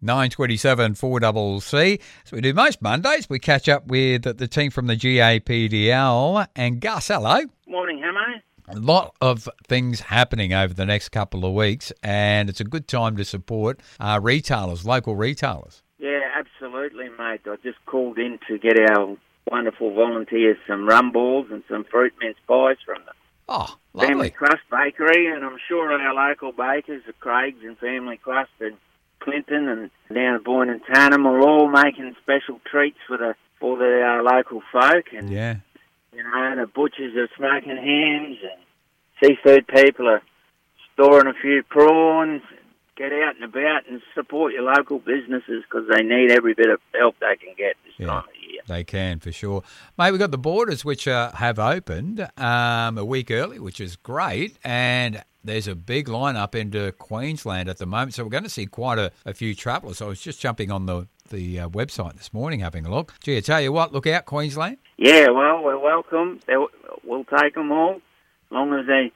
927 4CC. So we do most Mondays. We catch up with the team from the GAPDL. And Gus, hello. Morning, Hamo. A lot of things happening over the next couple of weeks, and it's a good time to support retailers, local retailers. Yeah, absolutely, mate. I just called in to get our wonderful volunteers some rum balls and some fruit mince pies from the lovely Family Crust Bakery, and I'm sure our local bakers, the Craigs and Family Crust and Clinton and down at Boyne and Tannum, are all making special treats for the local folk. And yeah. You know, the butchers are smoking hams and seafood people are storing a few prawns. Get out and about and support your local businesses because they need every bit of help they can get this time of year. They can, for sure. Mate, we've got the borders which have opened a week early, which is great, and there's a big lineup into Queensland at the moment, so we're going to see quite a few travellers. I was just jumping on the website this morning having a look. Gee, I tell you what, look out, Queensland. Yeah, well, we're welcome. We'll take them all, as long as they,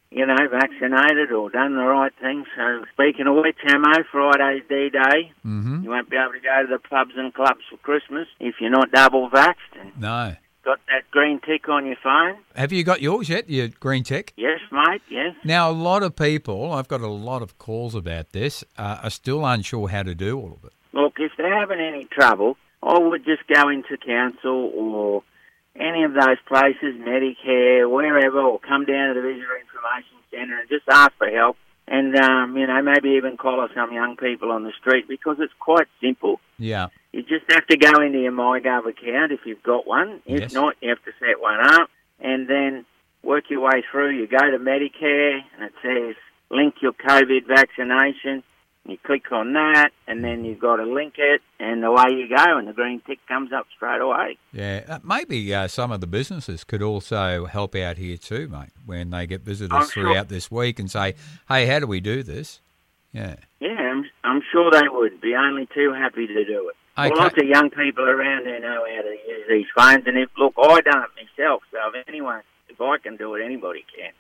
vaccinated or done the right thing. So, speaking of which, Hamo, Friday's D-Day. Mm-hmm. You won't be able to go to the pubs and clubs for Christmas if you're not double vaxxed. No. Got that green tick on your phone? Have you got yours yet, your green tick? Yes, mate, yes. Now, a lot of people, I've got a lot of calls about this, are still unsure how to do all of it. Look, if they're having any trouble, I would just go into council or any of those places, Medicare, wherever, or come down to the Visitor Information Centre and just ask for help. And, maybe even collar some young people on the street because it's quite simple. Yeah. You just have to go into your MyGov account if you've got one. If not, you have to set one up and then work your way through. You go to Medicare and it says link your COVID vaccination. You click on that, and then you've got to link it, and away you go, and the green tick comes up straight away. Yeah, maybe some of the businesses could also help out here too, mate, when they get visitors throughout this week and say, hey, how do we do this? Yeah. Yeah, I'm sure they would be only too happy to do it. Okay. Well, lots of young people around there know how to use these phones, and I don't myself, so if I can do it, anybody can.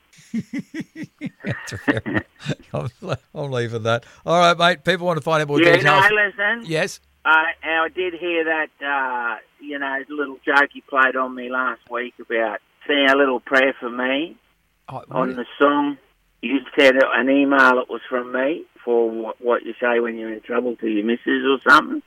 That's fair enough. I'll leave it at that. All right, mate. People want to find out more details. Listen. Yes. I did hear that, little joke you played on me last week about saying a little prayer for me on the song. You said an email it was from me for what you say when you're in trouble to your missus or something.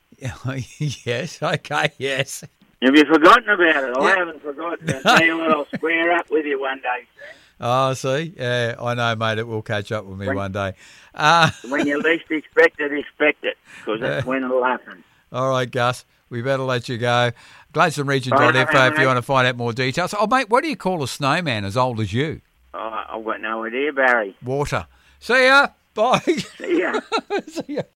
Yes. Okay. Yes. Have you forgotten about it? I haven't forgotten. I'll tell you what, I'll square up with you one day, sir. Oh, see? Yeah, I know, mate. It will catch up with me one day. When you least expect it, because that's when it'll happen. All right, Gus. We better let you go. GladstoneRegion.info if you want to find out more details. Oh, mate, what do you call a snowman as old as you? Oh, I've got no idea, Barry. Water. See ya. Bye. See ya. See ya.